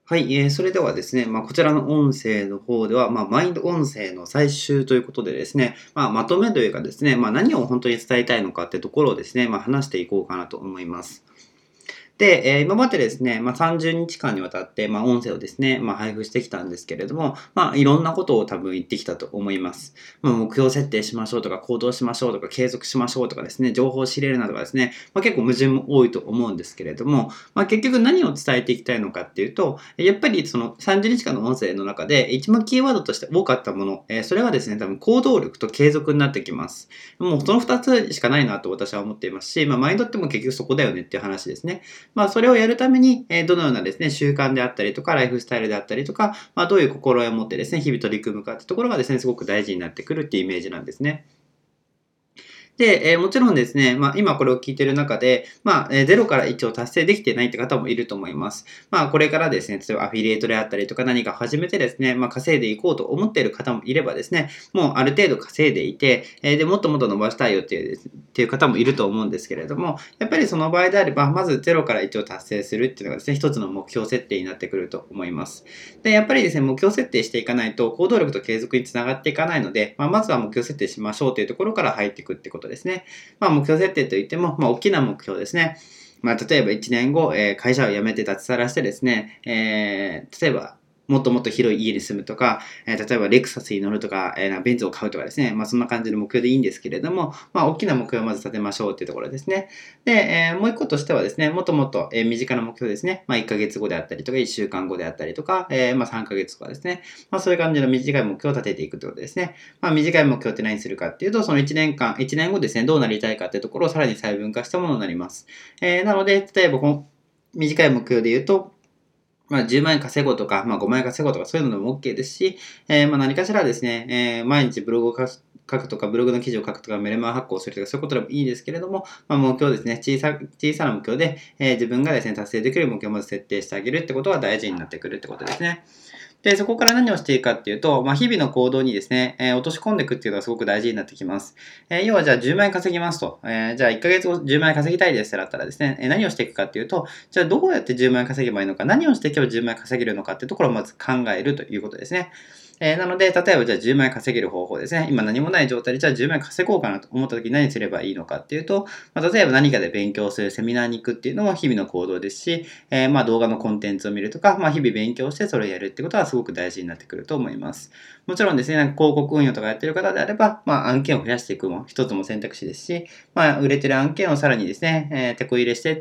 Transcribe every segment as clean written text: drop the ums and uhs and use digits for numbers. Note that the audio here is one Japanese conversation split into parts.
はい、それではですね、こちらの音声の方では、マインド音声の最終ということでですね、まとめというかですね、何を本当に伝えたいのかってところをですね、話していこうかなと思います。で、今までですね、30日間にわたって、音声をですね、配布してきたんですけれども、いろんなことを多分言ってきたと思います。目標設定しましょうとか、行動しましょうとか、継続しましょうとかですね、情報を知れるなとかですね、結構矛盾も多いと思うんですけれども、結局何を伝えていきたいのかっていうと、やっぱりその30日間の音声の中で、一番キーワードとして多かったもの、それはですね、多分行動力と継続になってきます。もうその2つしかないなと私は思っていますし、マインドっても結局そこだよねっていう話ですね。それをやるために、どのようなですね、習慣であったりとか、ライフスタイルであったりとか、どういう心得を持ってですね、日々取り組むかってところがですね、すごく大事になってくるっていうイメージなんですね。で、もちろんですね、今これを聞いている中で、0から1を達成できてないって方もいると思います。これからですね、例えばアフィリエイトであったりとか何か始めてですね、稼いでいこうと思っている方もいればですね、もうある程度稼いでいて、で、もっともっと伸ばしたいよっていう方もいると思うんですけれども、やっぱりその場合であれば、まず0から1を達成するっていうのがですね、一つの目標設定になってくると思います。で、やっぱりですね、目標設定していかないと、行動力と継続につながっていかないので、まずは目標設定しましょうというところから入っていくってことですね。目標設定といっても、大きな目標ですね。例えば1年後、会社を辞めて脱サラしてですね、例えば、もっともっと広い家に住むとか、例えばレクサスに乗るとか、ベンツを買うとかですね、そんな感じの目標でいいんですけれども、大きな目標をまず立てましょうというところですね。で、もう一個としてはですね、もっともっと、身近な目標ですね。1ヶ月後であったりとか、1週間後であったりとか、3ヶ月とかですね。そういう感じの短い目標を立てていくということですね。短い目標って何するかっていうと、その1年間、1年後ですね、どうなりたいかっていうところをさらに細分化したものになります。なので、例えばこの短い目標で言うと、10万円稼ごうとか、5万円稼ごうとか、そういうのでも OK ですし、何かしらですね、毎日ブログを書くとか、ブログの記事を書くとか、メルマガ発行するとか、そういうことでもいいですけれども、目標ですね、小さな目標で、自分がですね、達成できる目標をまず設定してあげるってことが大事になってくるってことですね。で、そこから何をしていくかっていうと、日々の行動にですね、落とし込んでいくっていうのがすごく大事になってきます。要はじゃあ10万円稼ぎますと。じゃあ1ヶ月後10万円稼ぎたいですってなったらですね、何をしていくかっていうと、じゃあどうやって10万円稼げばいいのか、何をしていけば10万円稼げるのかっていうところをまず考えるということですね。なので、例えばじゃあ10万円稼げる方法ですね。今何もない状態でじゃあ10万円稼ごうかなと思った時に何すればいいのかっていうと、例えば何かで勉強するセミナーに行くっていうのも日々の行動ですし、動画のコンテンツを見るとか、日々勉強してそれをやるってことはすごく大事になってくると思います。もちろんですね、広告運用とかやってる方であれば、案件を増やしていくも一つも選択肢ですし、売れてる案件をさらにですね、手こ入れしていって、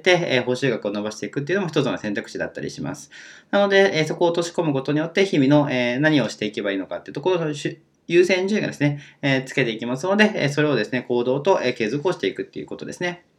報酬額を伸ばしていくっていうのも一つの選択肢だったりします。なので、そこを落とし込むことによって日々の、何をしていけばいいのかっていうところを優先順位がですね、つけていきますので、それをですね、行動と、継続をしていくっていうことですね。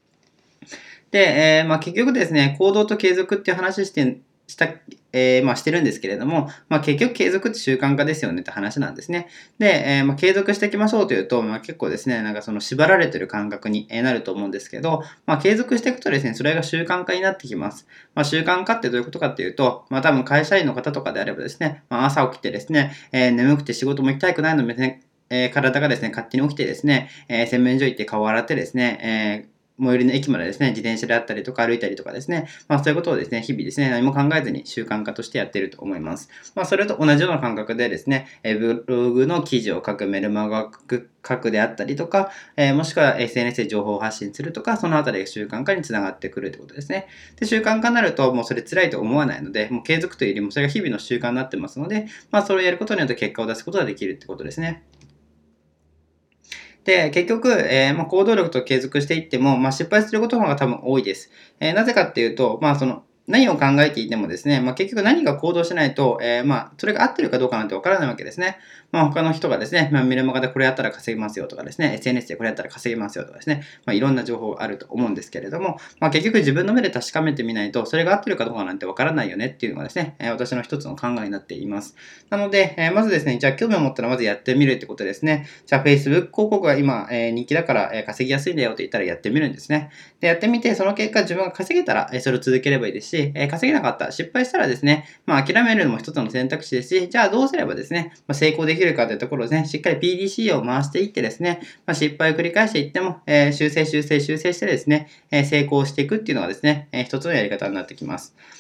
で、結局ですね、行動と継続っていう話した、してるんですけれども、結局継続って習慣化ですよねって話なんですね。で、継続していきましょうというと、結構ですね、なんかその縛られてる感覚になると思うんですけど、継続していくとですね、それが習慣化になってきます。習慣化ってどういうことかっていうと、多分会社員の方とかであればですね、朝起きてですね、眠くて仕事も行きたくないのでね、体がですね、勝手に起きてですね、洗面所行って顔を洗ってですね、最寄りの駅までですね、自転車であったりとか歩いたりとかですね、そういうことをですね、日々ですね、何も考えずに習慣化としてやっていると思います。それと同じような感覚でですね、ブログの記事を書く、メルマガを書くであったりとか、もしくは SNS で情報を発信するとか、そのあたりが習慣化につながってくるということですね。で、習慣化になると、もうそれ辛いと思わないので、もう継続というよりもそれが日々の習慣になってますので、それをやることによって結果を出すことができるってことですね。で、結局、行動力と継続していっても、失敗することの方が多分多いです。なぜかっていうと、何を考えていてもですね、結局何か行動しないと、それが合ってるかどうかなんてわからないわけですね。他の人がですね、メルマガでこれやったら稼げますよとかですね、SNS でこれやったら稼げますよとかですね、いろんな情報があると思うんですけれども、結局自分の目で確かめてみないと、それが合ってるかどうかなんてわからないよねっていうのがですね、私の一つの考えになっています。なので、まずですね、じゃあ興味を持ったらまずやってみるってことですね。じゃあ Facebook 広告が今、人気だから、稼ぎやすいんだよって言ったらやってみるんですね。で、やってみて、その結果自分が稼げたら、それを続ければいいですし、稼げなかった、失敗したらですね、諦めるのも一つの選択肢ですし、じゃあどうすればですね、成功できるかというところをですね、しっかり PDCA を回していってですね、失敗を繰り返していっても、修正してですね、成功していくっていうのがですね、一つのやり方になってきます。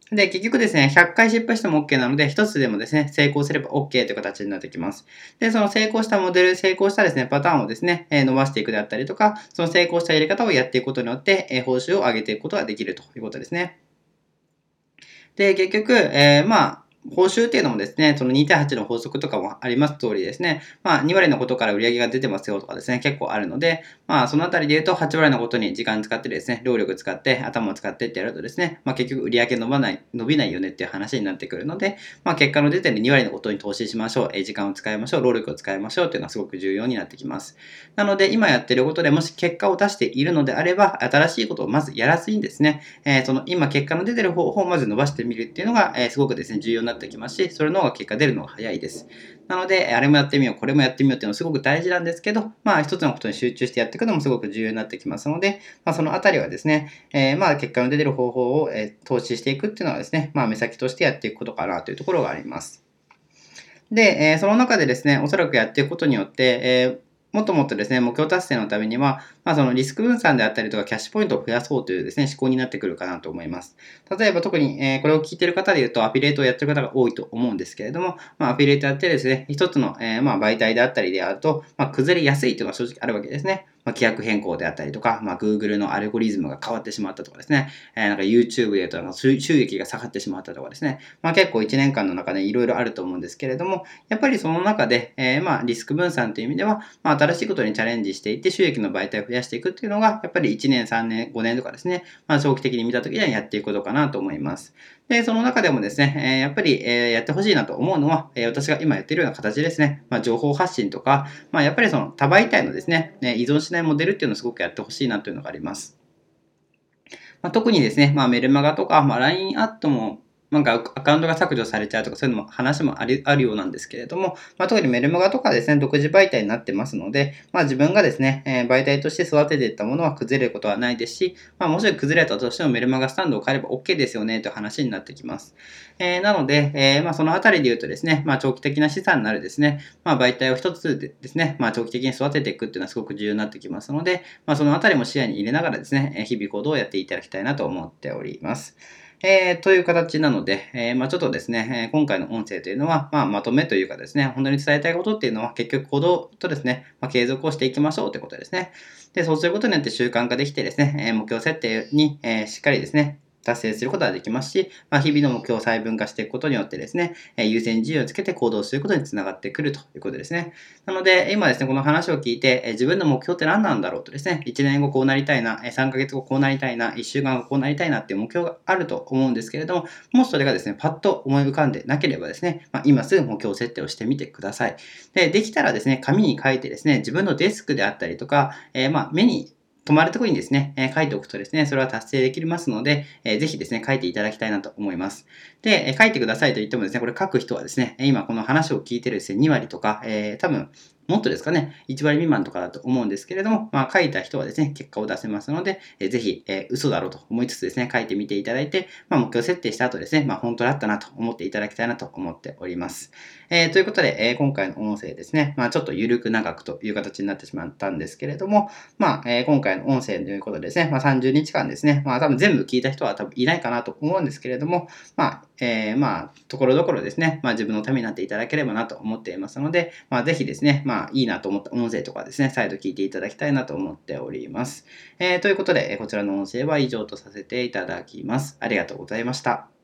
で、結局ですね、100回失敗しても OK なので、1つでもですね、成功すれば OK という形になってきます。で、その成功したモデル、成功したですね、パターンをですね、伸ばしていくであったりとか、その成功したやり方をやっていくことによって、報酬を上げていくことができるということですね。で、結局、報酬っていうのもですね、その2.8の法則とかもあります通りですね、2割のことから売り上げが出てますよとかですね、結構あるので、そのあたりで言うと8割のことに時間使ってですね、労力使って、頭を使ってってやるとですね、結局売り上げ伸びないよねっていう話になってくるので、結果の出てる2割のことに投資しましょう、時間を使いましょう、労力を使いましょうっていうのはすごく重要になってきます。なので、今やってることでもし結果を出しているのであれば、新しいことをまずやらずにですね、その今結果の出てる方法をまず伸ばしてみるっていうのが、すごくですね、重要になってきますし、それの方が結果出るのが早いです。なので、あれもやってみよう、これもやってみようっていうのはすごく大事なんですけど、一つのことに集中してやっていくのもすごく重要になってきますので、そのあたりはですね、結果の出てる方法を、投資していくっていうのはですね、目先としてやっていくことかなというところがあります。で、その中でですね、おそらくやっていくことによって、もっともっとですね、目標達成のためには、そのリスク分散であったりとか、キャッシュポイントを増やそうというですね、思考になってくるかなと思います。例えば特に、これを聞いている方で言うと、アフィリエイトをやっている方が多いと思うんですけれども、アフィリエイトやってですね、一つの、媒体であったりであると、崩れやすいというのは正直あるわけですね。規約変更であったりとか、Google のアルゴリズムが変わってしまったとかですね、なんか YouTube で言うと収益が下がってしまったとかですね、結構1年間の中でいろいろあると思うんですけれども、やっぱりその中で、リスク分散という意味では、新しいことにチャレンジしていって収益の媒体を増やしていくっていうのが、やっぱり1年、3年、5年とかですね、長期的に見たときにはやっていくことかなと思います。で、その中でもですね、やっぱり、やってほしいなと思うのは、私が今やっているような形ですね、情報発信とか、やっぱりその多媒体のですね、依存しないモデルっていうのをすごくやってほしいなというのがあります。特にですね、メルマガとか、LINE アットも、なんかアカウントが削除されちゃうとか、そういうのも話もあるようなんですけれども、特にメルマガとかですね、独自媒体になってますので、自分がですね、媒体として育てていったものは崩れることはないですし、もし崩れたとしてもメルマガスタンドを変えれば OK ですよね、という話になってきます。なので、そのあたりで言うとですね、長期的な資産になるですね、媒体を一つでですね、長期的に育てていくっていうのはすごく重要になってきますので、そのあたりも視野に入れながらですね、日々行動をやっていただきたいなと思っております。という形なので、ちょっとですね、今回の音声というのは、まとめというかですね、本当に伝えたいことっていうのは、結局行動とですね、継続をしていきましょうということですね。で、そうすることによって習慣化できてですね、目標設定に、しっかりですね、達成することができますし、日々の目標を細分化していくことによってですね、優先順位をつけて行動することにつながってくるということですね。なので、今ですね、この話を聞いて、自分の目標って何なんだろうとですね、1年後こうなりたいな、3ヶ月後こうなりたいな、1週間後こうなりたいなっていう目標があると思うんですけれども、もしそれがですね、パッと思い浮かんでなければですね、今すぐ目標設定をしてみてください。できたらですね、紙に書いてですね、自分のデスクであったりとか、目に止まるところにですね、書いておくとですね、それは達成できますので、ぜひですね、書いていただきたいなと思います。で、書いてくださいと言ってもですね、これ書く人はですね、今この話を聞いてるですね、2割とか、多分、もっとですかね、1割未満とかだと思うんですけれども、書いた人はですね、結果を出せますので、ぜひ、嘘だろうと思いつつですね、書いてみていただいて、目標設定した後ですね、本当だったなと思っていただきたいなと思っております。ということで、今回の音声ですね、ちょっと緩く長くという形になってしまったんですけれども、今回の音声ということでですね、30日間ですね、多分全部聞いた人は多分いないかなと思うんですけれども、ところどころですね、自分のためになっていただければなと思っていますので、ぜひですね、いいなと思った音声とかですね、再度聞いていただきたいなと思っております。ということで、こちらの音声は以上とさせていただきます。ありがとうございました。